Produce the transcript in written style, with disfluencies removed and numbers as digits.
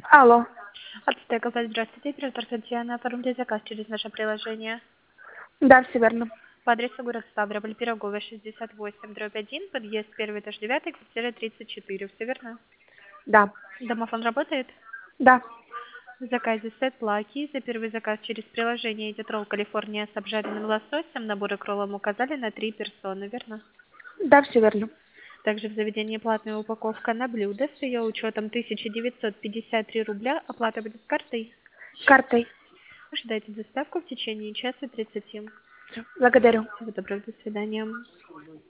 Алло. Ацтека, здравствуйте, оператор Татьяна. Оформите заказ через наше приложение. Да, все верно. По адресу город Ставрополь, Пироговая, 68/1, подъезд 1 этаж 9, квартира 34. Все верно? Да. Домофон работает? Да. В заказе сет лаки. За первый заказ через приложение идет ролл Калифорния с обжаренным лососем. Набор и кроллом указали на 3 персоны, верно? Да, все верно. Также в заведении платная упаковка на блюдо с ее учетом 1953 рубля. Оплата будет картой. Картой. Ожидайте доставку в течение часа 30. Всё, благодарю. Всего доброго, до свидания.